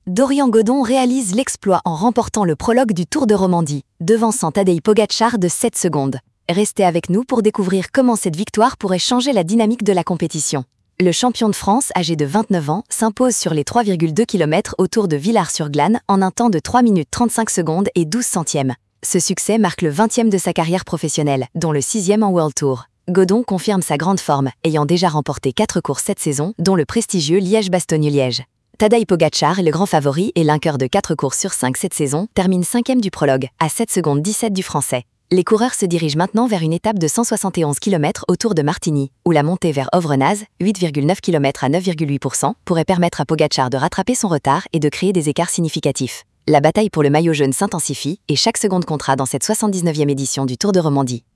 Dorian Godon réalise l'exploit en remportant le prologue du Tour de Romandie, devançant Tadej Pogačar de 7 secondes. Restez avec nous pour découvrir comment cette victoire pourrait changer la dynamique de la compétition. Le champion de France, âgé de 29 ans, s'impose sur les 3,2 km autour de Villars-sur-Glâne en un temps de 3 minutes 35 secondes et 12 centièmes. Ce succès marque le 20e de sa carrière professionnelle, dont le 6e en World Tour. Godon confirme sa grande forme, ayant déjà remporté 4 courses cette saison, dont le prestigieux Liège-Bastogne-Liège. Tadej Pogačar, le grand favori et vainqueur de 4 courses sur 5 cette saison, termine 5e du prologue, à 7 secondes 17 du français. Les coureurs se dirigent maintenant vers une étape de 171 km autour de Martigny, où la montée vers Ovrenaz, 8,9 km à 9,8%, pourrait permettre à Pogačar de rattraper son retard et de créer des écarts significatifs. La bataille pour le maillot jaune s'intensifie et chaque seconde comptera dans cette 79e édition du Tour de Romandie.